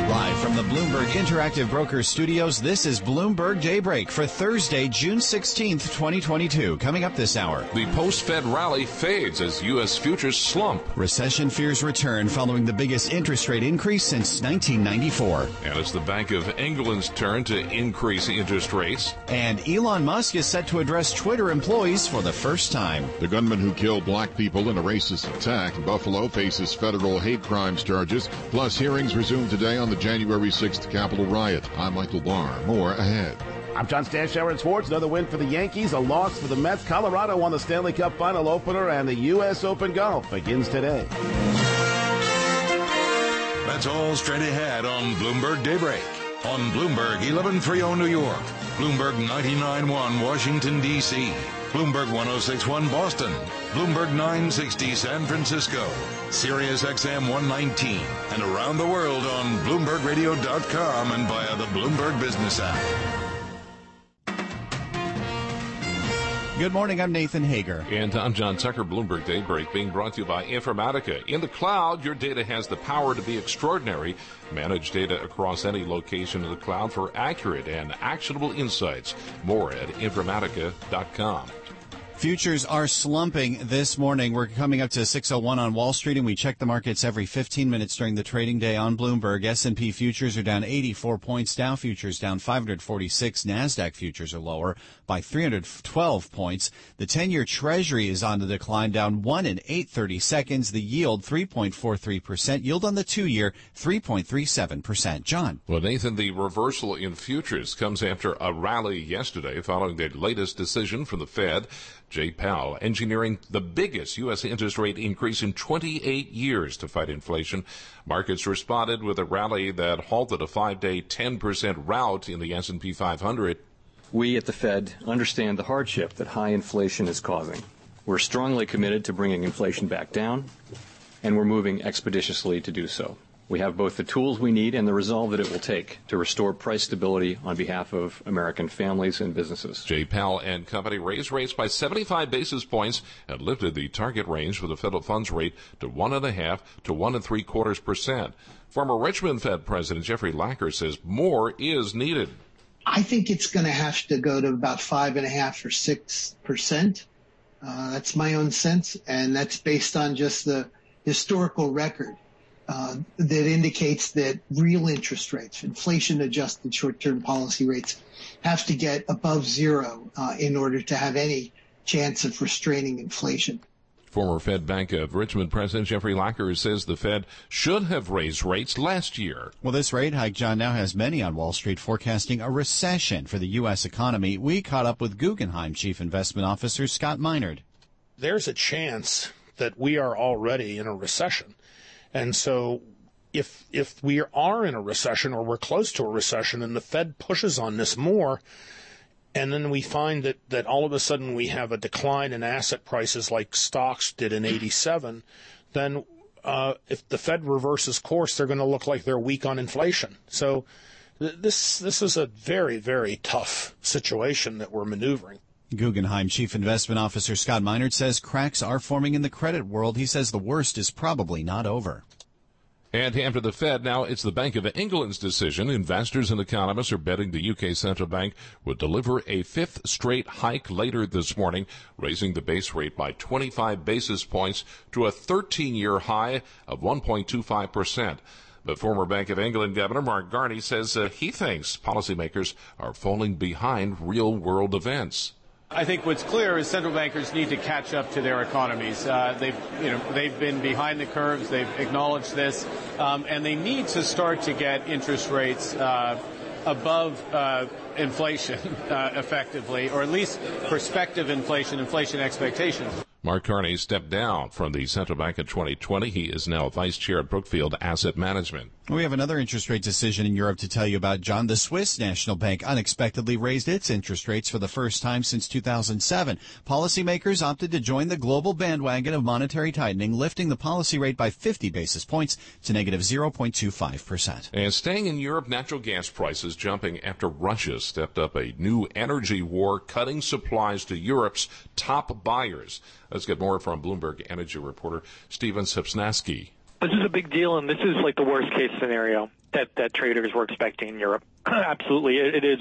Live from the Bloomberg Interactive Brokers Studios, this is Bloomberg Daybreak for Thursday, June 16th, 2022. Coming up this hour. The post-Fed rally fades as U.S. futures slump. Recession fears return following the biggest interest rate increase since 1994. And it's the Bank of England's turn to increase interest rates. And Elon Musk is set to address Twitter employees for the first time. The gunman who killed black people in a racist attack in Buffalo faces federal hate crimes charges. Plus, hearings resume today on the January 6th Capitol riot. I'm Michael Barr. More ahead. I'm John Stanshauer in sports. Another win for the Yankees, a loss for the Mets. Colorado won the Stanley Cup final opener, and the U.S. Open golf begins today. That's all straight ahead on Bloomberg Daybreak. On Bloomberg 1130 New York, Bloomberg 99.1 Washington, D.C., Bloomberg 106.1 Boston, Bloomberg 960 San Francisco, Sirius XM 119, and around the world on BloombergRadio.com and via the Bloomberg Business app. Good morning, I'm Nathan Hager. And I'm John Tucker. Bloomberg Daybreak being brought to you by Informatica. In the cloud, your data has the power to be extraordinary. Manage data across any location in the cloud for accurate and actionable insights. More at Informatica.com. Futures are slumping this morning. We're coming up to 6:01 on Wall Street, and we check the markets every 15 minutes during the trading day on Bloomberg. S&P futures are down 84 points. Dow futures down 546. NASDAQ futures are lower by 312 points. The 10-year Treasury is on the decline, down 1 8/32. The yield 3.43%. Yield on the 2-year 3.37%. John. Well, Nathan, the reversal in futures comes after a rally yesterday following the latest decision from the Fed. Jay Powell engineering the biggest U.S. interest rate increase in 28 years to fight inflation. Markets responded with a rally that halted a 5-day 10% rout in the S&P 500. We at the Fed understand the hardship that high inflation is causing. We're strongly committed to bringing inflation back down, and we're moving expeditiously to do so. We have both the tools we need and the resolve that it will take to restore price stability on behalf of American families and businesses. Jay Powell and company raised rates by 75 basis points and lifted the target range for the federal funds rate to 1.5 to 1.75%. Former Richmond Fed President Jeffrey Lacker says more is needed. I think it's going to have to go to about 5.5 or 6%. That's my own sense, and that's based on just the historical record. That indicates that real interest rates, inflation-adjusted short-term policy rates, have to get above zero in order to have any chance of restraining inflation. Former Fed Bank of Richmond President Jeffrey Lacker says the Fed should have raised rates last year. Well, this rate hike, John, now has many on Wall Street forecasting a recession for the U.S. economy. We caught up with Guggenheim Chief Investment Officer Scott Minerd. There's a chance that we are already in a recession. And so if we are in a recession or we're close to a recession and the Fed pushes on this more, and then we find that all of a sudden we have a decline in asset prices like stocks did in 87, then if the Fed reverses course, they're going to look like they're weak on inflation. So this is a very, very tough situation that we're maneuvering. Guggenheim Chief Investment Officer Scott Minerd says cracks are forming in the credit world. He says the worst is probably not over. And after the Fed, now it's the Bank of England's decision. Investors and economists are betting the UK central bank would deliver a fifth straight hike later this morning, raising the base rate by 25 basis points to a 13-year high of 1.25%. The former Bank of England Governor Mark Carney says he thinks policymakers are falling behind real-world events. I think what's clear is central bankers need to catch up to their economies. They've been behind the curves. They've acknowledged this, and they need to start to get interest rates above inflation effectively, or at least prospective inflation expectations. Mark Carney stepped down from the central bank in 2020. He is now vice chair at Brookfield Asset Management. We have another interest rate decision in Europe to tell you about, John. The Swiss National Bank unexpectedly raised its interest rates for the first time since 2007. Policymakers opted to join the global bandwagon of monetary tightening, lifting the policy rate by 50 basis points to negative 0.25%. And staying in Europe, natural gas prices jumping after Russia stepped up a new energy war, cutting supplies to Europe's top buyers. Let's get more from Bloomberg Energy reporter Steven Sipsnaski. This is a big deal, and this is like the worst case scenario that traders were expecting in Europe. Absolutely, it is.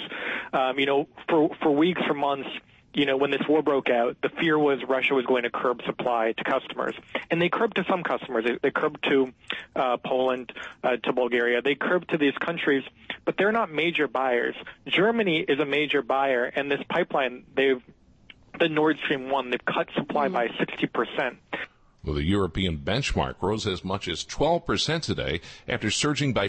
For weeks, for months, when this war broke out, the fear was Russia was going to curb supply to customers. And they curbed to some customers. They curbed to Poland, to Bulgaria. They curbed to these countries, but they're not major buyers. Germany is a major buyer, and this pipeline, the Nord Stream 1, they've cut supply by 60%. Well, the European benchmark rose as much as 12% today after surging by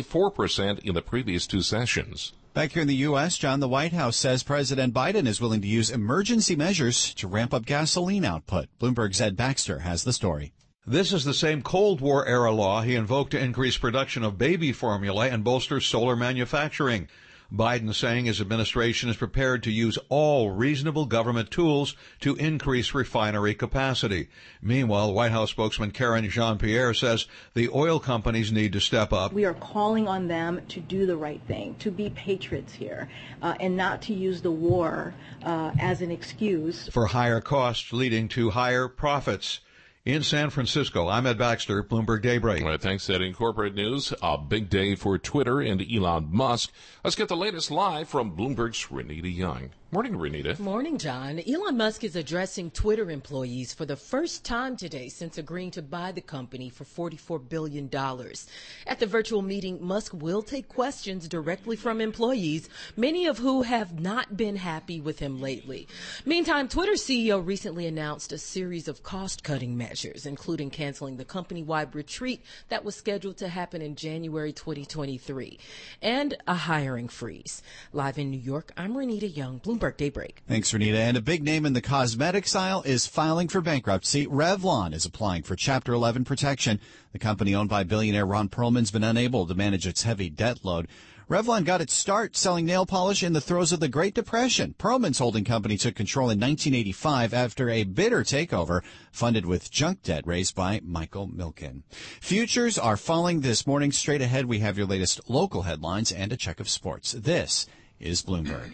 44% in the previous two sessions. Back here in the U.S., John, the White House says President Biden is willing to use emergency measures to ramp up gasoline output. Bloomberg's Ed Baxter has the story. This is the same Cold War-era law he invoked to increase production of baby formula and bolster solar manufacturing. Biden saying his administration is prepared to use all reasonable government tools to increase refinery capacity. Meanwhile, White House spokesman Karen Jean-Pierre says the oil companies need to step up. We are calling on them to do the right thing, to be patriots here, and not to use the war as an excuse for higher costs leading to higher profits. In San Francisco, I'm Ed Baxter, Bloomberg Daybreak. All right, thanks, Ed. In corporate news, a big day for Twitter and Elon Musk. Let's get the latest live from Bloomberg's Renita Young. Morning, Renita. Morning, John. Elon Musk is addressing Twitter employees for the first time today since agreeing to buy the company for $44 billion. At the virtual meeting, Musk will take questions directly from employees, many of who have not been happy with him lately. Meantime, Twitter CEO recently announced a series of cost-cutting measures, including canceling the company-wide retreat that was scheduled to happen in January 2023, and a hiring freeze. Live in New York, I'm Renita Young, Bloomberg Daybreak. Thanks, Renita. And a big name in the cosmetics aisle is filing for bankruptcy. Revlon is applying for Chapter 11 protection. The company owned by billionaire Ron Perlman's been unable to manage its heavy debt load. Revlon got its start selling nail polish in the throes of the Great Depression. Perlman's holding company took control in 1985 after a bitter takeover funded with junk debt raised by Michael Milken. Futures are falling this morning. Straight ahead, we have your latest local headlines and a check of sports. This is Bloomberg.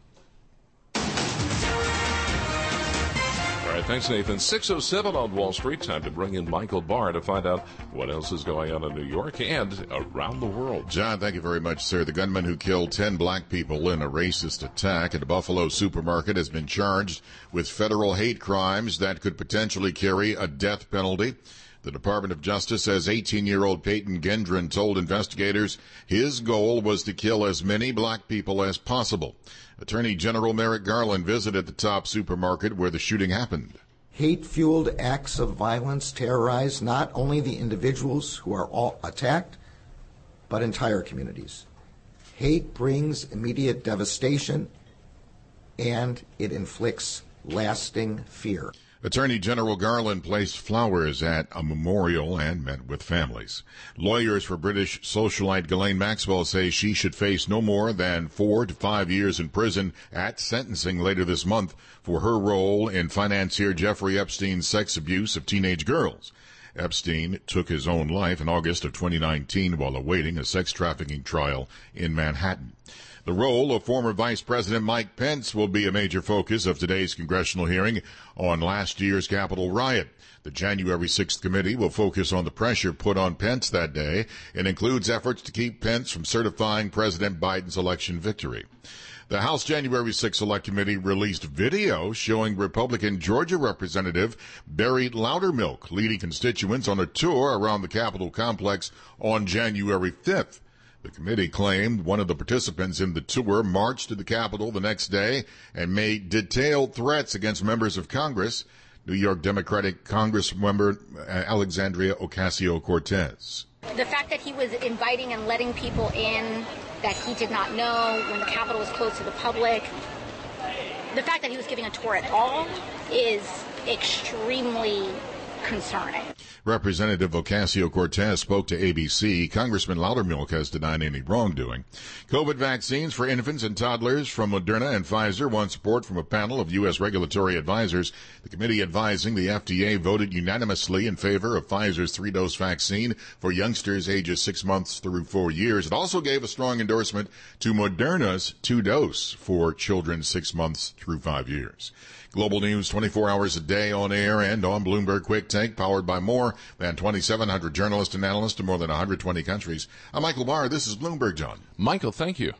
All right, thanks, Nathan. 6:07 on Wall Street. Time to bring in Michael Barr to find out what else is going on in New York and around the world. John, thank you very much, sir. The gunman who killed 10 black people in a racist attack at a Buffalo supermarket has been charged with federal hate crimes that could potentially carry a death penalty. The Department of Justice says 18-year-old Peyton Gendron told investigators his goal was to kill as many black people as possible. Attorney General Merrick Garland visited the top supermarket where the shooting happened. Hate-fueled acts of violence terrorize not only the individuals who are all attacked, but entire communities. Hate brings immediate devastation, and it inflicts lasting fear. Attorney General Garland placed flowers at a memorial and met with families. Lawyers for British socialite Ghislaine Maxwell say she should face no more than 4 to 5 years in prison at sentencing later this month for her role in financier Jeffrey Epstein's sex abuse of teenage girls. Epstein took his own life in August of 2019 while awaiting a sex trafficking trial in Manhattan. The role of former Vice President Mike Pence will be a major focus of today's congressional hearing on last year's Capitol riot. The January 6th committee will focus on the pressure put on Pence that day and includes efforts to keep Pence from certifying President Biden's election victory. The House January 6th Select Committee released video showing Republican Georgia Representative Barry Loudermilk leading constituents on a tour around the Capitol complex on January 5th. The committee claimed one of the participants in the tour marched to the Capitol the next day and made detailed threats against members of Congress. New York Democratic Congressmember Alexandria Ocasio-Cortez. The fact that he was inviting and letting people in that he did not know when the Capitol was closed to the public, the fact that he was giving a tour at all is extremely concerning. Representative Ocasio-Cortez spoke to ABC. Congressman Loudermilk has denied any wrongdoing. COVID vaccines for infants and toddlers from Moderna and Pfizer won support from a panel of U.S. regulatory advisors. The committee advising the FDA voted unanimously in favor of Pfizer's 3-dose vaccine for youngsters ages 6 months through 4 years. It also gave a strong endorsement to Moderna's 2-dose for children 6 months through 5 years. Global news 24 hours a day on air and on Bloomberg Quick Take, powered by more than 2,700 journalists and analysts in more than 120 countries. I'm Michael Barr. This is Bloomberg, John. Michael, thank you.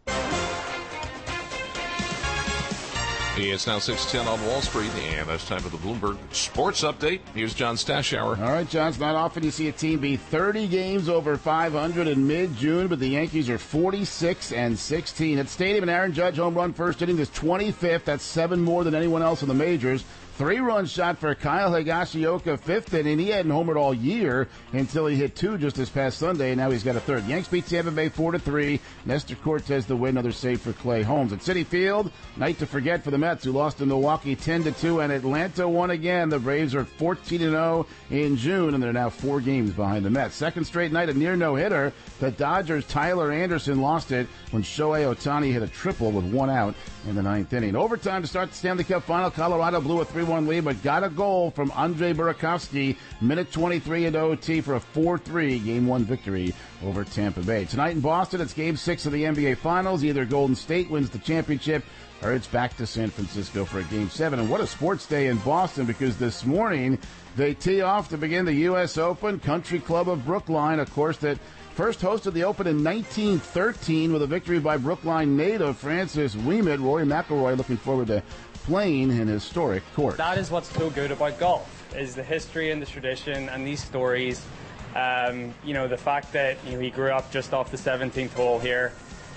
It's now 6:10 on Wall Street, and it's time for the Bloomberg Sports Update. Here's John Stashower. All right, John, it's not often you see a team be 30 games over 500 in mid-June, but the Yankees are 46-16. At Stadium, and Aaron Judge home run first inning is 25th. That's 7 more than anyone else in the majors. 3-run shot for Kyle Higashioka, 5th inning. He hadn't homered all year until he hit 2 just this past Sunday, and now he's got a 3rd. Yanks beat Tampa Bay 4-3. Nestor Cortez the win, another save for Clay Holmes. At Citi Field, night to forget for the Mets, who lost to Milwaukee 10-2, and Atlanta won again. The Braves are 14-0 in June, and they're now 4 games behind the Mets. Second straight night, a near no-hitter. The Dodgers' Tyler Anderson lost it when Shohei Ohtani hit a triple with 1 out in the 9th inning. Overtime to start the Stanley Cup final. Colorado blew a 3-1 lead, but got a goal from Andrei Burakovsky, minute 23 into OT for a 4-3 Game 1 victory over Tampa Bay. Tonight in Boston, it's Game 6 of the NBA Finals. Either Golden State wins the championship, or it's back to San Francisco for a Game 7. And what a sports day in Boston, because this morning they tee off to begin the U.S. Open. Country Club of Brookline, of course, that first hosted the Open in 1913 with a victory by Brookline native Francis Ouimet. Rory McIlroy looking forward to playing in historic court. That is what's so good about golf, is the history and the tradition and these stories. The fact that he grew up just off the 17th hole here,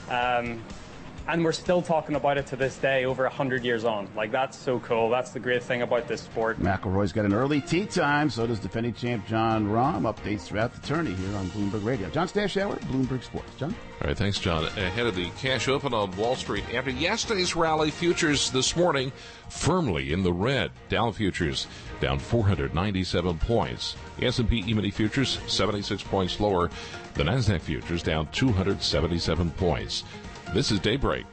and we're still talking about it to this day, over 100 years on. Like, that's so cool. That's the great thing about this sport. McIlroy's got an early tee time. So does defending champ John Rahm. Updates throughout the tourney here on Bloomberg Radio. John Stashower, Bloomberg Sports. John? All right, thanks, John. Ahead of the cash open on Wall Street, after yesterday's rally, futures this morning firmly in the red. Dow futures down 497 points. The S&P E-mini futures 76 points lower. The NASDAQ futures down 277 points. This is Daybreak.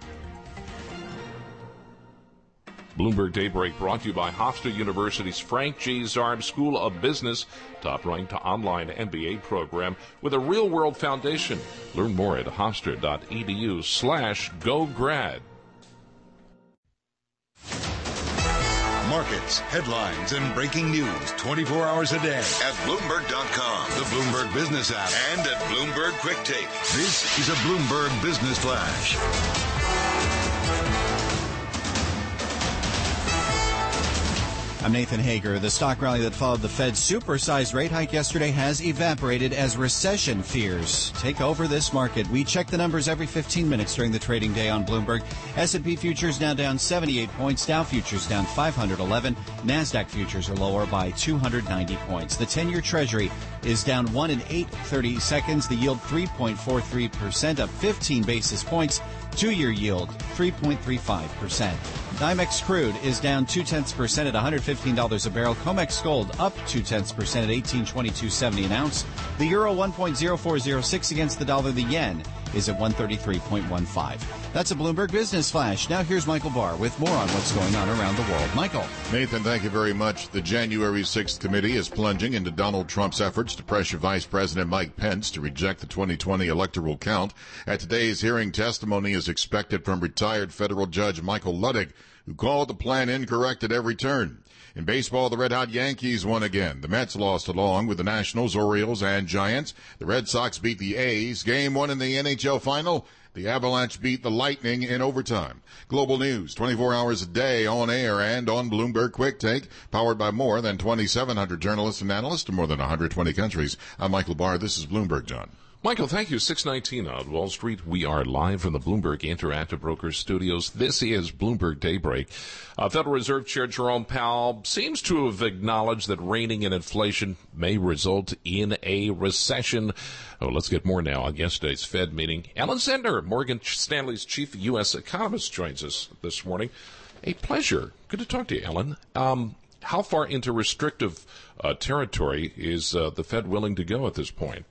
Bloomberg Daybreak brought to you by Hofstra University's Frank G. Zarb School of Business, top-ranked online MBA program with a real-world foundation. Learn more at hofstra.edu/gograd. Markets, headlines, and breaking news 24 hours a day at Bloomberg.com, the Bloomberg Business app, and at Bloomberg Quick Take. This is a Bloomberg Business Flash. I'm Nathan Hager. The stock rally that followed the Fed's supersized rate hike yesterday has evaporated as recession fears take over this market. We check the numbers every 15 minutes during the trading day on Bloomberg. S&P futures now down 78 points. Dow futures down 511. NASDAQ futures are lower by 290 points. The 10-year Treasury is down 1 8/30. The yield 3.43%, up 15 basis points. 2-year yield 3.35%. NYMEX crude is down 0.2% at $115 a barrel. COMEX gold up 0.2% at $18.2270 an ounce. The euro 1.0406 against the dollar. The yen is at 133.15. That's a Bloomberg Business Flash. Now here's Michael Barr with more on what's going on around the world. Michael. Nathan, thank you very much. The January 6th committee is plunging into Donald Trump's efforts to pressure Vice President Mike Pence to reject the 2020 electoral count. At today's hearing, testimony is expected from retired federal judge Michael Luttig, who called the plan incorrect at every turn. In baseball, the red-hot Yankees won again. The Mets lost along with the Nationals, Orioles, and Giants. The Red Sox beat the A's. Game 1 in the NHL final. The Avalanche beat the Lightning in overtime. Global news, 24 hours a day on air and on Bloomberg Quick Take, powered by more than 2,700 journalists and analysts in more than 120 countries. I'm Michael Barr. This is Bloomberg, John. Michael, thank you. 6:19 on Wall Street. We are live from the Bloomberg Interactive Brokers studios. This is Bloomberg Daybreak. Federal Reserve Chair Jerome Powell seems to have acknowledged that reining in inflation may result in a recession. Let's get more now on yesterday's Fed meeting. Ellen Zentner, Morgan Stanley's chief U.S. economist, joins us this morning. A pleasure. Good to talk to you, Ellen. How far into restrictive territory is the Fed willing to go at this point?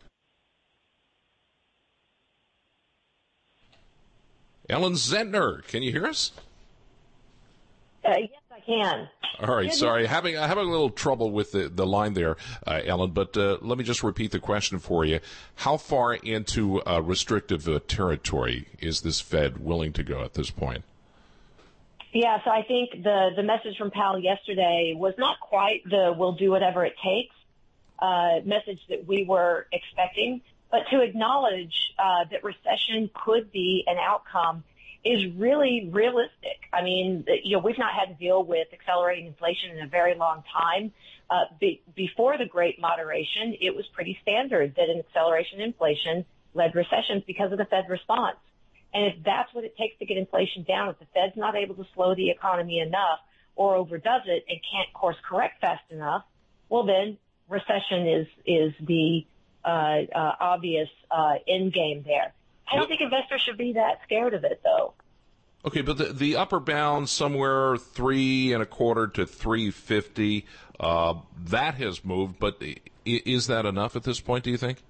Ellen Zentner, can you hear us? Yes, I can. All right, sorry. Having a little trouble with the line there, Ellen, but let me just repeat the question for you. How far into restrictive territory is this Fed willing to go at this point? Yeah, so I think the message from Powell yesterday was not quite the "we'll do whatever it takes" message that we were expecting, but to acknowledge that recession could be an outcome is really realistic. I mean, we've not had to deal with accelerating inflation in a very long time. Before the Great Moderation, it was pretty standard that an acceleration in inflation led recessions because of the Fed response. And if that's what it takes to get inflation down, if the Fed's not able to slow the economy enough or overdoes it and can't course correct fast enough, well, then recession is the obvious end game there. I don't think investors should be that scared of it, though. Okay, but the upper bound somewhere 3.25 to 3.50, that has moved. But is that enough at this point? Do you think?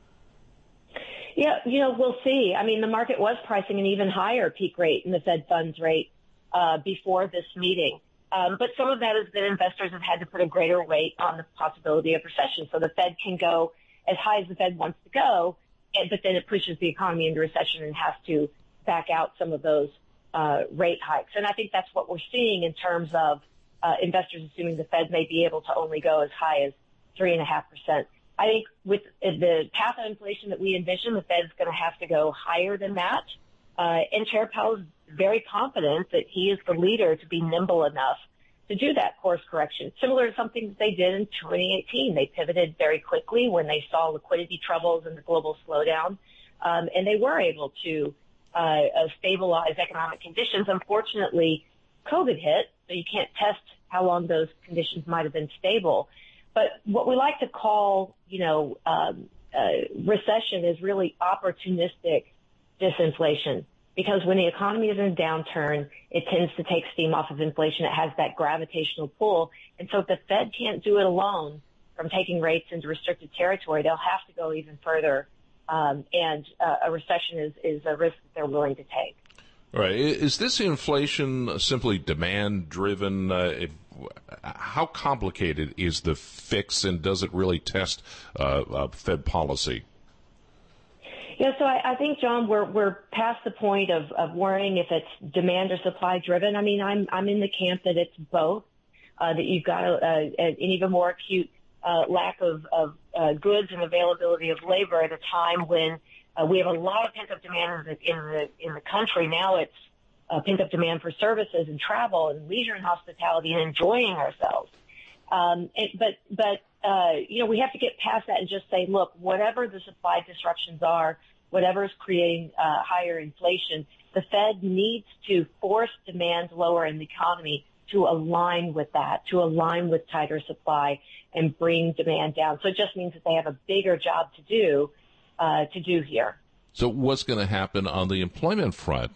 Yeah, we'll see. I mean, the market was pricing an even higher peak rate in the Fed funds rate before this meeting. But some of that is that investors have had to put a greater weight on the possibility of recession. So the Fed can go as high as the Fed wants to go, but then it pushes the economy into recession and has to back out some of those rate hikes. And I think that's what we're seeing in terms of investors assuming the Fed may be able to only go as high as 3.5%. I think with the path of inflation that we envision, the Fed's going to have to go higher than that. And Chair Powell is very confident that he is the leader to be nimble enough to do that course correction, similar to something that they did in 2018. They pivoted very quickly when they saw liquidity troubles and the global slowdown, and they were able to stabilize economic conditions. Unfortunately, COVID hit, so you can't test how long those conditions might have been stable. But what we like to call, recession is really opportunistic disinflation, because when the economy is in a downturn, it tends to take steam off of inflation. It has that gravitational pull. And so if the Fed can't do it alone from taking rates into restricted territory, they'll have to go even further. And a recession is a risk that they're willing to take. All right. Is this inflation simply demand-driven? How complicated is the fix, and does it really test Fed policy? Yeah, so I think, John, we're past the point of worrying if it's demand or supply driven. I mean, I'm in the camp that it's both. That you've got an even more acute lack of goods and availability of labor at a time when we have a lot of pent-up demand in the country. Now it's pent-up demand for services and travel and leisure and hospitality and enjoying ourselves. But we have to get past that and just say, look, whatever the supply disruptions are, whatever is creating higher inflation, the Fed needs to force demand lower in the economy to align with that, to align with tighter supply and bring demand down. So it just means that they have a bigger job to do here. So what's going to happen on the employment front?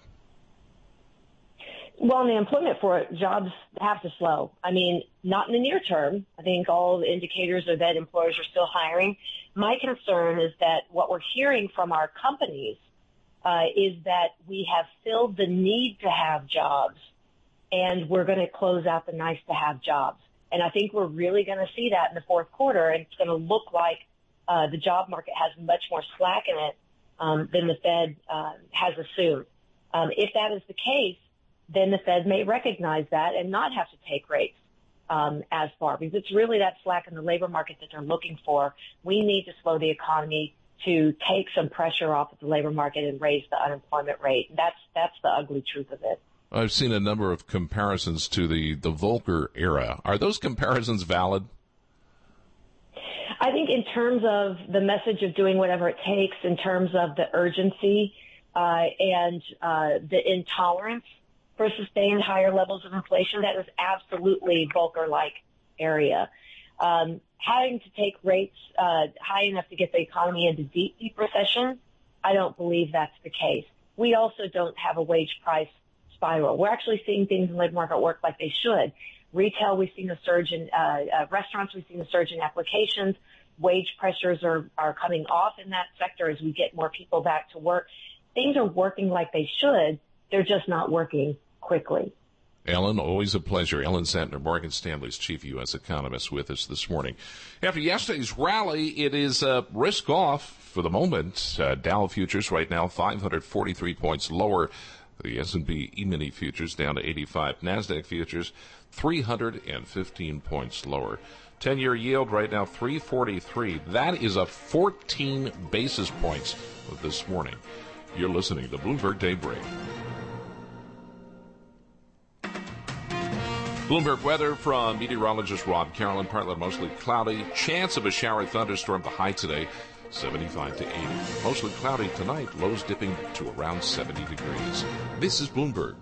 Well, on the employment front, jobs have to slow. I mean, not in the near term. I think all the indicators are that employers are still hiring. My concern is that what we're hearing from our companies is that we have filled the need to have jobs, and we're going to close out the nice to have jobs. And I think we're really going to see that in the fourth quarter, and it's going to look like the job market has much more slack in it than the Fed has assumed. If that is the case, then the Fed may recognize that and not have to take rates as far, because it's really that slack in the labor market that they're looking for. We need to slow the economy to take some pressure off of the labor market and raise the unemployment rate. That's the ugly truth of it. I've seen a number of comparisons to the Volcker era. Are those comparisons valid? I think in terms of the message of doing whatever it takes, in terms of the urgency and the intolerance for sustained higher levels of inflation, that is absolutely Volcker-like area. Having to take rates high enough to get the economy into deep, deep recession, I don't believe that's the case. We also don't have a wage price spiral. We're actually seeing things in the labor market work like they should. Retail, we've seen a surge in restaurants, we've seen a surge in applications. Wage pressures are coming off in that sector as we get more people back to work. Things are working like they should. They're just not working quickly. Ellen, always a pleasure. Ellen Zentner, Morgan Stanley's chief U.S. economist, with us this morning. After yesterday's rally, it is risk off for the moment. Dow futures right now 543 points lower The S&P E-mini futures down to 85. NASDAQ futures 315 points lower. 10-year yield right now 3.43. That is a 14 basis points this morning. You're listening to Bloomberg Daybreak. Bloomberg weather from meteorologist Rob Carolyn. Partly mostly cloudy. Chance of a shower thunderstorm. The high today 75 to 80. Mostly cloudy tonight. Lows dipping to around 70 degrees. This is Bloomberg.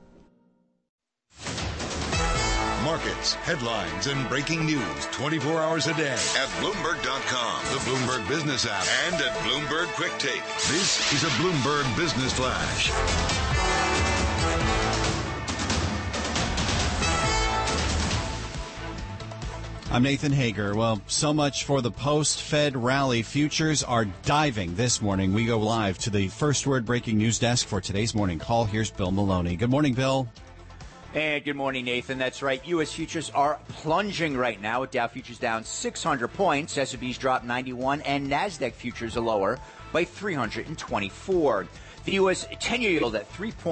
Markets, headlines, and breaking news 24 hours a day at Bloomberg.com, the Bloomberg Business app, and at Bloomberg Quick Take. This is a Bloomberg Business Flash. I'm Nathan Hager. Well, so much for the post-Fed rally. Futures are diving this morning. We go live to the First Word breaking news desk for today's morning call. Here's Bill Maloney. Good morning, Bill. And good morning, Nathan. That's right. U.S. futures are plunging right now, with Dow futures down 600 points. S&P's dropped 91, and NASDAQ futures are lower by 324. The U.S. 10-year yield at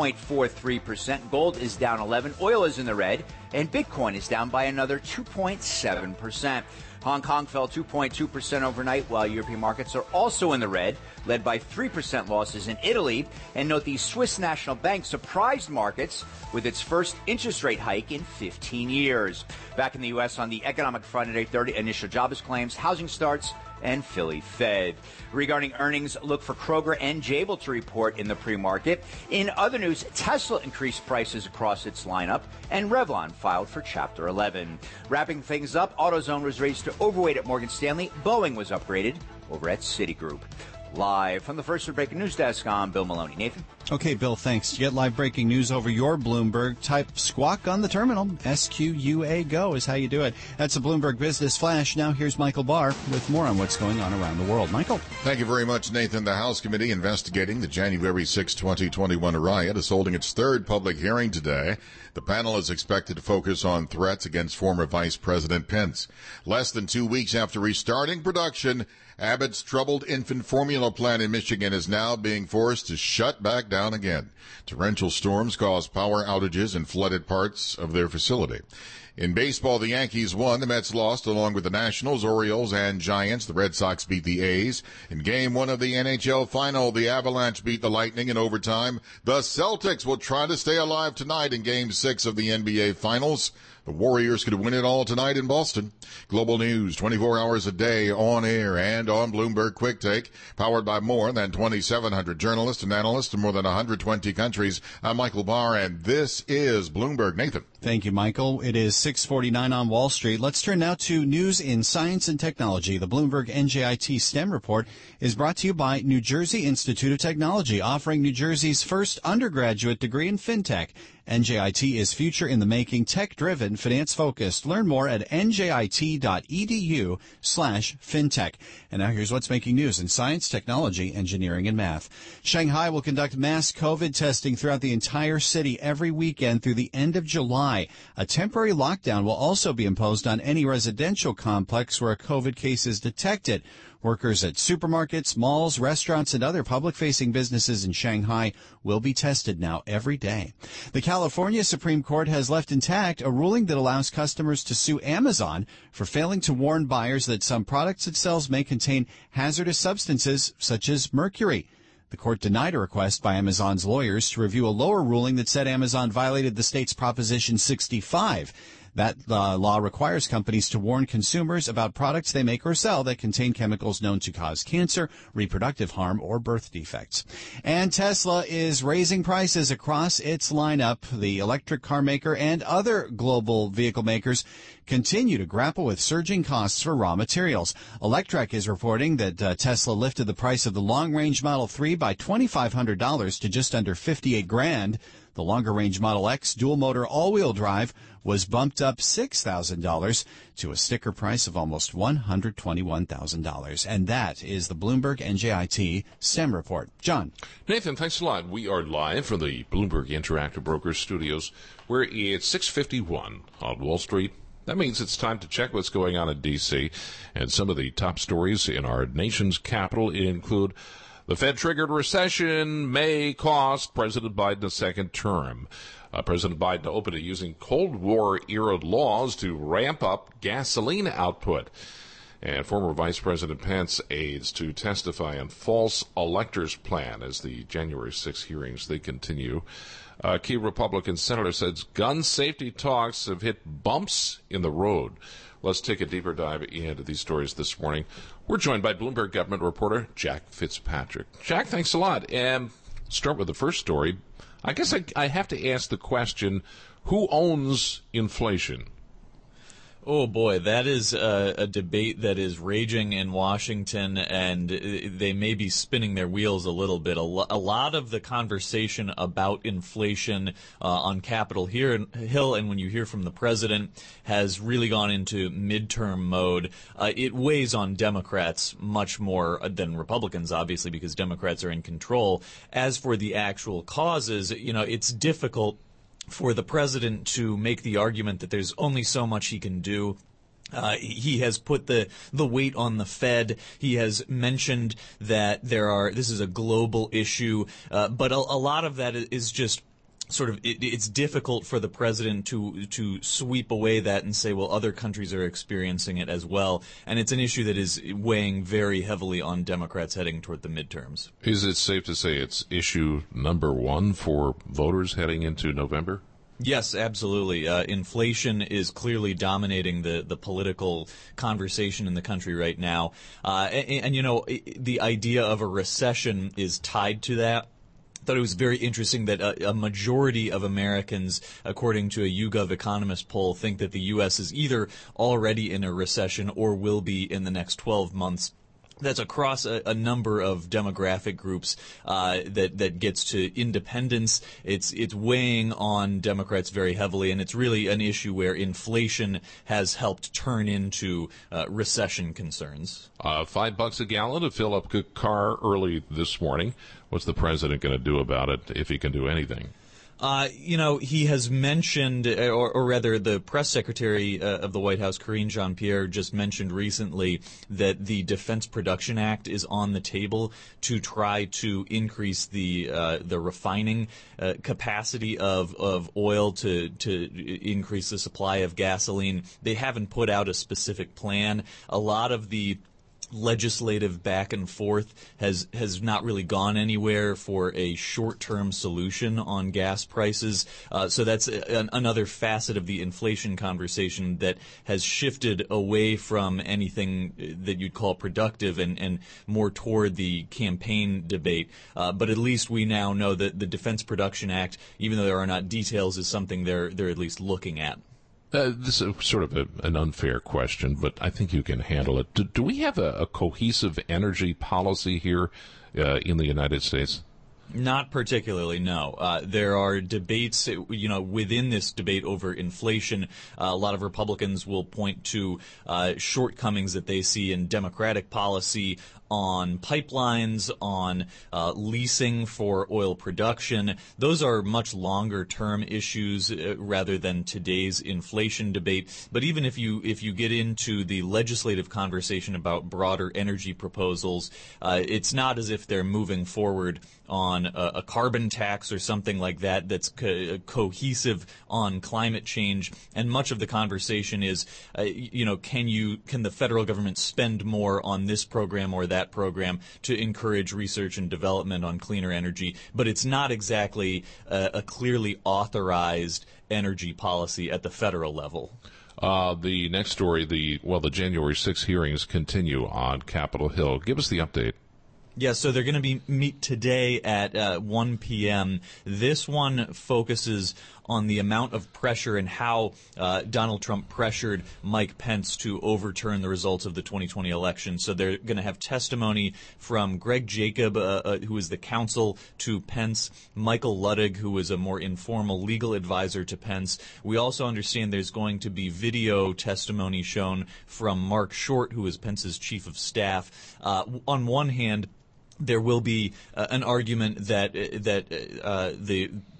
3.43%. Gold is down 11. Oil is in the red, and Bitcoin is down by another 2.7%. Hong Kong fell 2.2% overnight, while European markets are also in the red, led by 3% losses in Italy. And note the Swiss National Bank surprised markets with its first interest rate hike in 15 years. Back in the U.S. on the economic front at 8:30, initial jobless claims, housing starts, and Philly Fed. Regarding earnings, look for Kroger and Jabil to report in the pre-market. In other news, Tesla increased prices across its lineup, and Revlon filed for Chapter 11. Wrapping things up, AutoZone was raised to overweight at Morgan Stanley. Boeing was upgraded over at Citigroup. Live from the First Word breaking news desk, I'm Bill Maloney. Nathan? Okay, Bill, thanks. To get live breaking news over your Bloomberg, type squawk on the terminal. SQUA go is how you do it. That's a Bloomberg Business Flash. Now here's Michael Barr with more on what's going on around the world. Michael? Thank you very much, Nathan. The House Committee investigating the January 6, 2021 riot is holding its third public hearing today. The panel is expected to focus on threats against former Vice President Pence. Less than 2 weeks after restarting production, Abbott's troubled infant formula plant in Michigan is now being forced to shut back down again. Torrential storms caused power outages and flooded parts of their facility. In baseball, the Yankees won. The Mets lost along with the Nationals, Orioles, and Giants. The Red Sox beat the A's. In Game 1 of the NHL Final, the Avalanche beat the Lightning in overtime. The Celtics will try to stay alive tonight in Game 6 of the NBA Finals. The Warriors could win it all tonight in Boston. Global news, 24 hours a day, on air and on Bloomberg Quick Take, powered by more than 2,700 journalists and analysts in more than 120 countries. I'm Michael Barr, and this is Bloomberg. Nathan. Thank you, Michael. It is 6:49 on Wall Street. Let's turn now to news in science and technology. The Bloomberg NJIT STEM report is brought to you by New Jersey Institute of Technology, offering New Jersey's first undergraduate degree in fintech. NJIT is future in the making, tech-driven, finance-focused. Learn more at njit.edu/fintech. And now here's what's making news in science, technology, engineering, and math. Shanghai will conduct mass COVID testing throughout the entire city every weekend through the end of July. A temporary lockdown will also be imposed on any residential complex where a COVID case is detected. Workers at supermarkets, malls, restaurants, and other public-facing businesses in Shanghai will be tested now every day. The California Supreme Court has left intact a ruling that allows customers to sue Amazon for failing to warn buyers that some products it sells may contain hazardous substances such as mercury. The court denied a request by Amazon's lawyers to review a lower ruling that said Amazon violated the state's Proposition 65. That law requires companies to warn consumers about products they make or sell that contain chemicals known to cause cancer, reproductive harm, or birth defects. And Tesla is raising prices across its lineup. The electric car maker and other global vehicle makers continue to grapple with surging costs for raw materials. Electrek is reporting that Tesla lifted the price of the long-range Model 3 by $2,500 to just under $58,000. The longer-range Model X dual-motor all-wheel drive was bumped up $6,000 to a sticker price of almost $121,000. And that is the Bloomberg NJIT STEM report. John. Nathan, thanks a lot. We are live from the Bloomberg Interactive Brokers studios, where it's 6:51 on Wall Street. That means it's time to check what's going on in D.C. And some of the top stories in our nation's capital include The Fed-triggered recession may cost President Biden a second term. President Biden opened it using Cold War-era laws to ramp up gasoline output. And former Vice President Pence aides to testify on false electors plan as the January 6 hearings, they continue. Key Republican senator says gun safety talks have hit bumps in the road. Let's take a deeper dive into these stories this morning. We're joined by Bloomberg government reporter Jack Fitzpatrick. Jack, thanks a lot. And start with the first story. I guess I have to ask the question, who owns inflation? Oh, boy, that is a debate that is raging in Washington, and they may be spinning their wheels a little bit. A lot of the conversation about inflation on Capitol Hill, and when you hear from the president, has really gone into midterm mode. It weighs on Democrats much more than Republicans, obviously, because Democrats are in control. As for the actual causes, it's difficult for the president to make the argument that there's only so much he can do. He has put the weight on the Fed. He has mentioned that this is a global issue, but a lot of that is just sort of it's difficult for the president to sweep away that and say, well, other countries are experiencing it as well. And it's an issue that is weighing very heavily on Democrats heading toward the midterms. Is it safe to say it's issue number one for voters heading into November? Yes, absolutely. Inflation is clearly dominating the political conversation in the country right now. And the idea of a recession is tied to that. I thought it was very interesting that a majority of Americans, according to a YouGov Economist poll, think that the U.S. is either already in a recession or will be in the next 12 months. That's across a number of demographic groups that gets to independents. It's weighing on Democrats very heavily, and it's really an issue where inflation has helped turn into recession concerns. $5 a gallon to fill up a car early this morning. What's the president going to do about it, if he can do anything? He has mentioned, or rather the press secretary of the White House, Karine Jean-Pierre, just mentioned recently that the Defense Production Act is on the table to try to increase the refining capacity of oil to increase the supply of gasoline. They haven't put out a specific plan. A lot of the legislative back and forth has not really gone anywhere for a short-term solution on gas prices. So that's another facet of the inflation conversation that has shifted away from anything that you'd call productive and more toward the campaign debate. But at least we now know that the Defense Production Act, even though there are not details, is something they're at least looking at. This is sort of an unfair question, but I think you can handle it. Do we have a cohesive energy policy here in the United States? Not particularly, no. There are debates, within this debate over inflation. A lot of Republicans will point to shortcomings that they see in Democratic policy on pipelines, on leasing for oil production. Those are much longer-term issues rather than today's inflation debate. But even if you get into the legislative conversation about broader energy proposals, it's not as if they're moving forward on a carbon tax or something like that that's cohesive on climate change. And much of the conversation is, can the federal government spend more on this program or that program to encourage research and development on cleaner energy? But it's not exactly a clearly authorized energy policy at the federal level. The next story, the January 6 hearings continue on Capitol Hill. Give us the update. Yeah, so they're going to meet today at 1 p.m. This one focuses on the amount of pressure and how Donald Trump pressured Mike Pence to overturn the results of the 2020 election. So they're going to have testimony from Greg Jacob, who is the counsel to Pence, Michael Luttig, who is a more informal legal advisor to Pence. We also understand there's going to be video testimony shown from Mark Short, who is Pence's chief of staff. On one hand, there will be an argument that the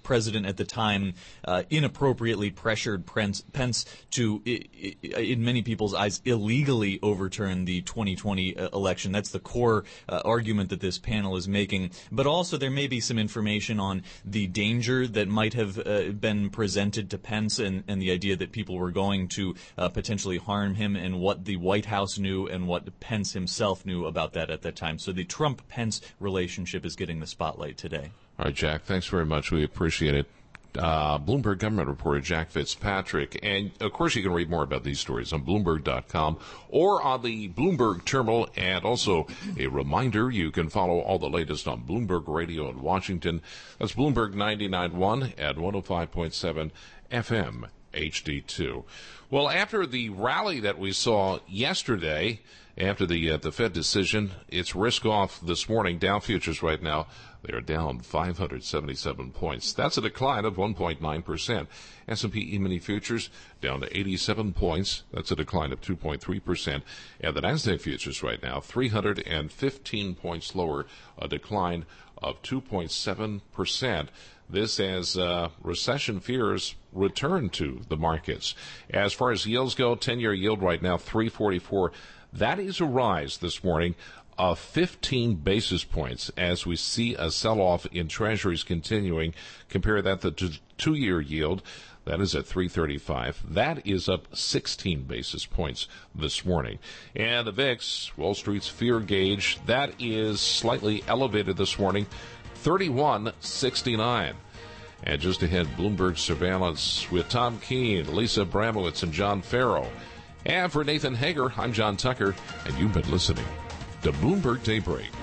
president at the time inappropriately pressured Pence to, in many people's eyes, illegally overturn the 2020 election. That's the core argument that this panel is making. But also there may be some information on the danger that might have been presented to Pence and the idea that people were going to potentially harm him, and what the White House knew and what Pence himself knew about that at that time. So the Trump-Pence relationship is getting the spotlight today. All right, Jack, thanks very much. We appreciate it. Bloomberg government reporter Jack Fitzpatrick. And, of course, you can read more about these stories on Bloomberg.com or on the Bloomberg terminal. And also a reminder, you can follow all the latest on Bloomberg Radio in Washington. That's Bloomberg 99.1 at 105.7 FM HD2. Well, after the rally that we saw yesterday, after the Fed decision, it's risk off this morning. Dow futures right now, they are down 577 points. That's a decline of 1.9%. S&P E-mini futures down to 87 points. That's a decline of 2.3%. And the Nasdaq futures right now, 315 points lower, a decline of 2.7%. This as recession fears return to the markets. As far as yields go, 10-year yield right now, 344. That is a rise this morning of 15 basis points as we see a sell-off in treasuries continuing. Compare that to the 2-year yield. That is at 335. That is up 16 basis points this morning. And the VIX, Wall Street's fear gauge, that is slightly elevated this morning, 3169. And just ahead, Bloomberg Surveillance with Tom Keene, Lisa Abramowitz, and John Farrow. And for Nathan Hager, I'm John Tucker, and you've been listening to Bloomberg Daybreak.